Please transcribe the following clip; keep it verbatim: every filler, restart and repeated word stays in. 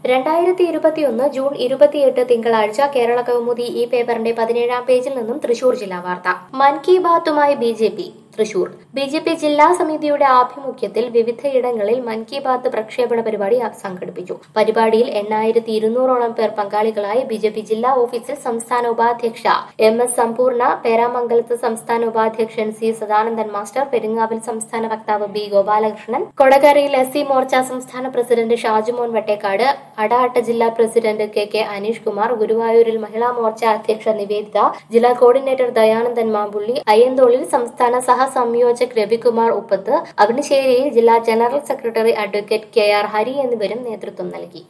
രണ്ടായിരത്തി ഇരുപത്തിയൊന്ന് ജൂൺ ഇരുപത്തിയെട്ട് തിങ്കളാഴ്ച കേരള കൗമുദി ഈ പേപ്പറിന്റെ പതിനേഴാം പേജിൽ നിന്നും തൃശൂർ ജില്ലാ വാർത്ത. മൻ കി ബാത്തുമായി B J P Thrissur. B J P ജില്ലാ സമിതിയുടെ ആഭിമുഖ്യത്തിൽ വിവിധയിടങ്ങളിൽ മൻ കി ബാത്ത് പ്രക്ഷേപണ പരിപാടി സംഘടിപ്പിച്ചു. പരിപാടിയിൽ എണ്ണായിരത്തി ഇരുന്നൂറോളം പേർ പങ്കാളികളായി. ബി ജെ പി ജില്ലാ ഓഫീസിൽ സംസ്ഥാന ഉപാധ്യക്ഷ എം എസ് സമ്പൂർണ്ണ, പേരാമംഗലത്ത് സംസ്ഥാന ഉപാധ്യക്ഷൻ സി സദാനന്ദൻ മാസ്റ്റർ, പെരിങ്ങാവിൽ സംസ്ഥാന വക്താവ് ബി ഗോപാലകൃഷ്ണൻ, കൊടകരയിൽ എസ് സി മോർച്ച സംസ്ഥാന പ്രസിഡന്റ് ഷാജുമോൻ വട്ടേക്കാട്, അടാട്ട് ജില്ലാ president K K Aneesh Kumar, ഗുരുവായൂരിൽ മഹിളാ മോർച്ച അധ്യക്ഷ നിവേദിത, ജില്ലാ കോർഡിനേറ്റർ ദയാനന്ദൻ മാമ്പുള്ളി, അയ്യന്തോളിൽ സംസ്ഥാന സഹ സംയോജക് രവികുമാർ ഉപ്പത്ത്, അവനിശ്ശേരിയിൽ ജില്ലാ general secretary advocate K R Hari എന്നിവരും നേതൃത്വം നൽകി.